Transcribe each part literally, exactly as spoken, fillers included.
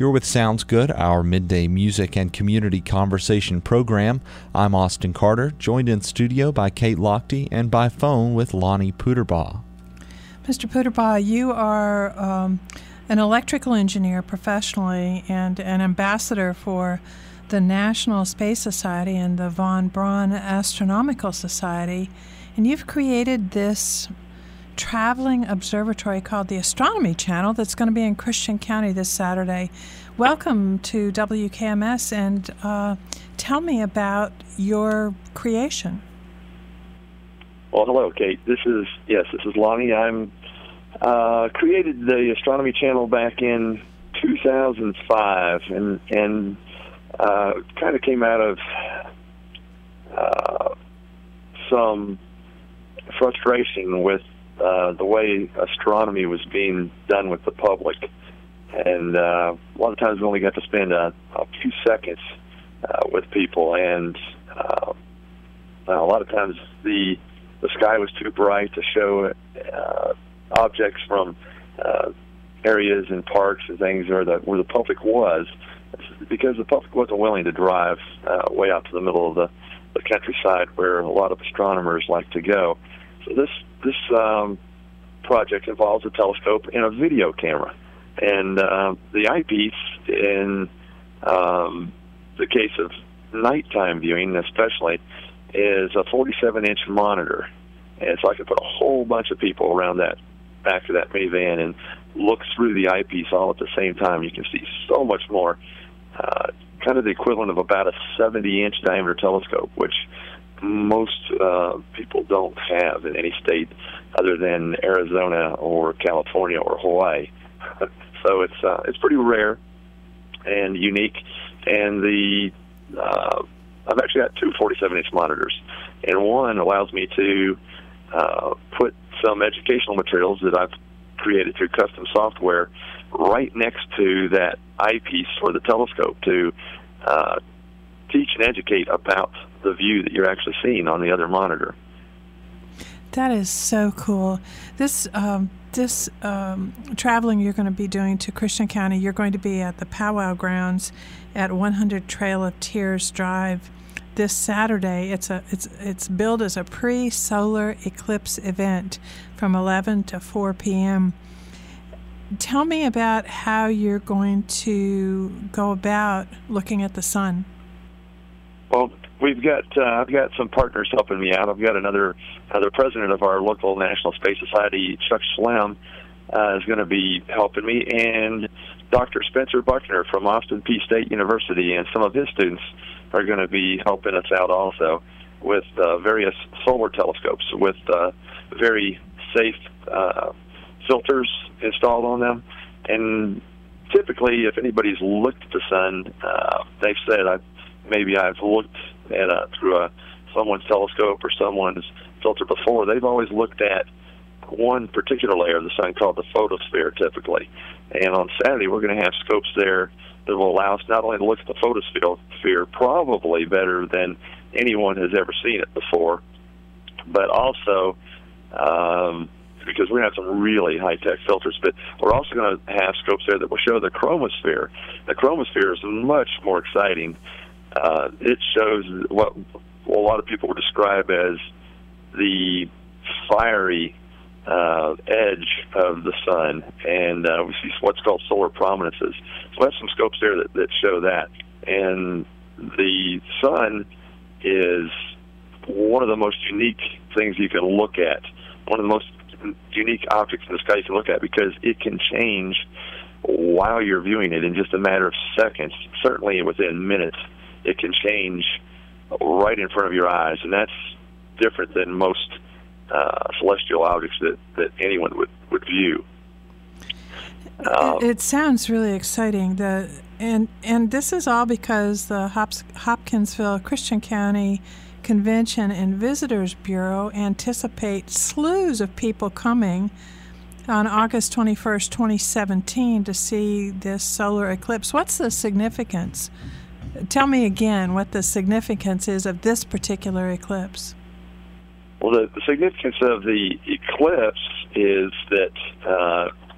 You're with Sounds Good, our midday music and community conversation program. I'm Austin Carter, joined in studio by Kate Lochte and by phone with Lonnie Puderbaugh. Mister Puderbaugh, you are um, an electrical engineer professionally and an ambassador for the National Space Society and the Von Braun Astronomical Society, and you've created this traveling observatory called the Astronomy Channel that's going to be in Christian County this Saturday. Welcome to W K M S, and uh, tell me about your creation. Well, hello, Kate. This is, yes, this is Lonnie. I'm uh, created the Astronomy Channel back in two thousand five, and and uh, kind of came out of uh, some frustration with uh, the way astronomy was being done with the public. And uh, a lot of times we only got to spend a, a few seconds uh, with people, and uh, a lot of times the the sky was too bright to show uh, objects from uh, areas and parks and things where the where the public was, because the public wasn't willing to drive uh, way out to the middle of the, the countryside where a lot of astronomers like to go. So this this um, project involves a telescope and a video camera. And uh, the eyepiece, in um, the case of nighttime viewing especially, is a forty-seven inch monitor. And so I can put a whole bunch of people around that back of that minivan and look through the eyepiece all at the same time. You can see so much more, uh, kind of the equivalent of about a seventy inch diameter telescope, which most uh, people don't have in any state other than Arizona or California or Hawaii. So it's uh, it's pretty rare and unique. And the uh, I've actually got two forty-seven inch monitors, and one allows me to uh, put some educational materials that I've created through custom software right next to that eyepiece for the telescope to uh, teach and educate about the view that you're actually seeing on the other monitor. That is so cool. This um, this um, traveling you're going to be doing to Christian County, you're going to be at the Powwow Grounds at one hundred Trail of Tears Drive this Saturday. It's a it's it's billed as a pre-solar eclipse event from eleven to four p.m. Tell me about how you're going to go about looking at the sun. Well, we've got uh, I've got some partners helping me out. I've got another another president of our local National Space Society, Chuck Schlem, uh, is going to be helping me, and Doctor Spencer Buckner from Austin Peay State University, and some of his students are going to be helping us out also with uh, various solar telescopes with uh, very safe uh, filters installed on them. And typically, if anybody's looked at the sun, uh, they've said, I've, maybe I've looked at a, through a someone's telescope or someone's filter before. They've always looked at one particular layer of the sun called the photosphere, typically. And on Saturday, we're going to have scopes there that will allow us not only to look at the photosphere probably better than anyone has ever seen it before, but also um, because we're going to have some really high-tech filters, but we're also going to have scopes there that will show the chromosphere. The chromosphere is much more exciting. Uh, it shows what a lot of people would describe as the fiery uh, edge of the sun, and uh, we see what's called solar prominences. So we have some scopes there that, that show that. And the sun is one of the most unique things you can look at, one of the most unique objects in the sky you can look at, because it can change while you're viewing it in just a matter of seconds, certainly within minutes. It can change right in front of your eyes, and that's different than most uh, celestial objects that, that anyone would, would view. Uh, it, it sounds really exciting. The and and this is all because the Hops, Hopkinsville Christian County Convention and Visitors Bureau anticipates slews of people coming on August twenty-first, twenty seventeen to see this solar eclipse. What's the significance? Tell me again what the significance is of this particular eclipse. Well, the, the significance of the eclipse is that uh,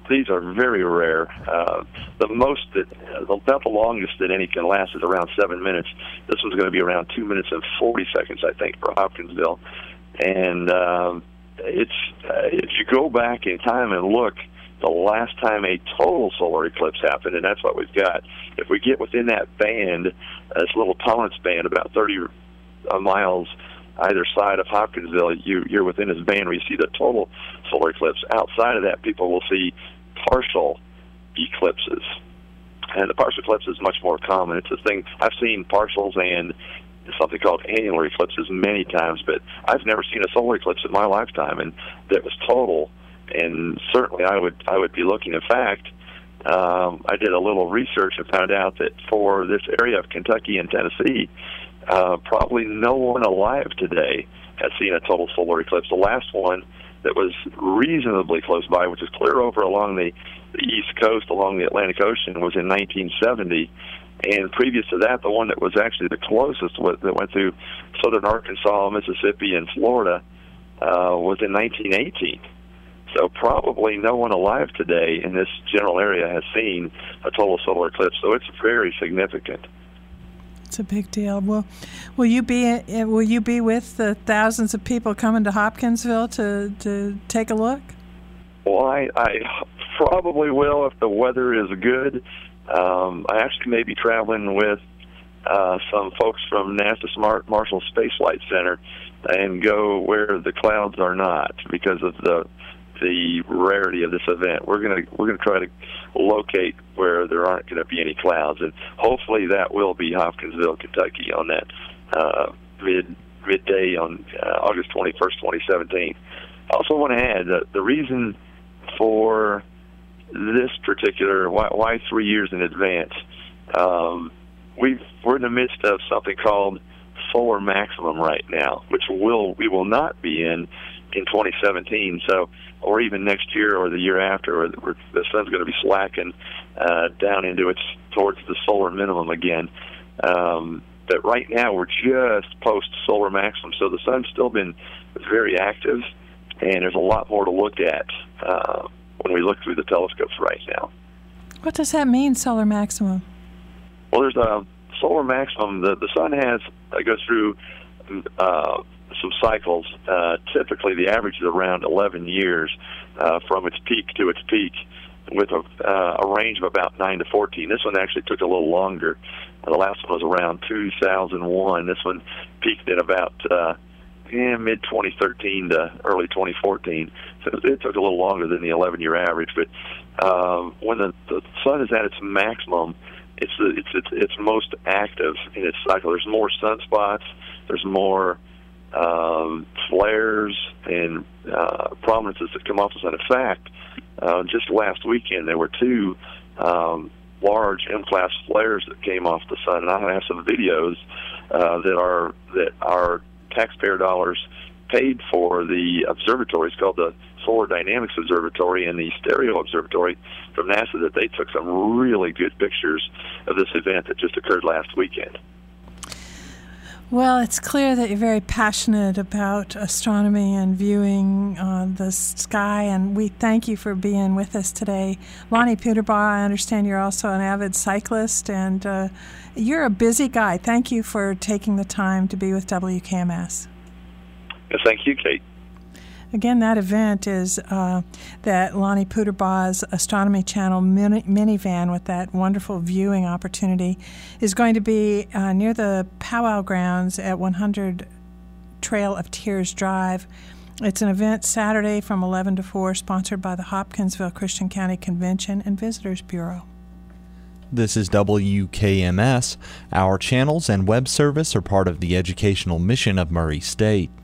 these are very rare. Uh, the most that, about the longest that any can last is around seven minutes. This one's going to be around two minutes and forty seconds, I think, for Hopkinsville. And um, it's uh, if you go back in time and look, the last time a total solar eclipse happened, and that's what we've got. If we get within that band, uh, this little tolerance band, about thirty uh, miles either side of Hopkinsville, you, you're within this band where you see the total solar eclipse. Outside of that, people will see partial eclipses. And the partial eclipse is much more common. It's a thing. I've seen partials and something called annular eclipses many times, but I've never seen a solar eclipse in my lifetime, and that was total. And certainly I would I would be looking. In fact, um, I did a little research and found out that for this area of Kentucky and Tennessee, uh, probably no one alive today has seen a total solar eclipse. The last one that was reasonably close by, which is clear over along the, the east coast, along the Atlantic Ocean, was in nineteen seventy. And previous to that, the one that was actually the closest was, that went through southern Arkansas, Mississippi, and Florida uh, was in nineteen eighteen. So probably no one alive today in this general area has seen a total solar eclipse. So it's very significant. It's a big deal. Well, will you be will you be with the thousands of people coming to Hopkinsville to, to take a look? Well, I, I probably will if the weather is good. Um, I actually may be traveling with uh, some folks from NASA Smart Marshall Space Flight Center and go where the clouds are not because of the the rarity of this event. We're gonna we're gonna try to locate where there aren't going to be any clouds, and hopefully that will be Hopkinsville, Kentucky, on that uh, mid midday on uh, August twenty-first, twenty seventeen. I also want to add that the reason for this particular why, why three years in advance. Um, we've we're in the midst of something called solar maximum right now, which will we will not be in in twenty seventeen. So, or even next year or the year after, where the sun's going to be slacking uh, down into its towards the solar minimum again. Um, but right now we're just post solar maximum, so the sun's still been very active, and there's a lot more to look at uh, when we look through the telescopes right now. What does that mean, solar maximum? Well, there's a solar maximum. The the sun has uh, goes through uh, some cycles. Uh, typically, the average is around eleven years uh, from its peak to its peak, with a, uh, a range of about nine to fourteen. This one actually took a little longer. Uh, the last one was around two thousand one. This one peaked in about uh, yeah, mid twenty thirteen to early twenty fourteen. So it took a little longer than the eleven-year average. But um, when the, the sun is at its maximum, it's, it's it's it's most active in its cycle. There's more sunspots. There's more um, flares and uh, prominences that come off the sun. In fact, uh, just last weekend there were two um, large M-class flares that came off the sun, and I have some videos uh, that are that are taxpayer dollars paid for the observatory. It's called the Solar Dynamics Observatory and the Stereo Observatory from NASA, that they took some really good pictures of this event that just occurred last weekend. Well, it's clear that you're very passionate about astronomy and viewing uh, the sky, and we thank you for being with us today. Lonnie Puderbaugh, I understand you're also an avid cyclist, and uh, you're a busy guy. Thank you for taking the time to be with W K M S. Yes, thank you, Kate. Again, that event is uh, that Lonnie Puderbaugh's Astronomy Channel mini- minivan with that wonderful viewing opportunity is going to be uh, near the powwow grounds at one hundred Trail of Tears Drive. It's an event Saturday from eleven to four, sponsored by the Hopkinsville Christian County Convention and Visitors Bureau. This is W K M S. Our channels and web service are part of the educational mission of Murray State.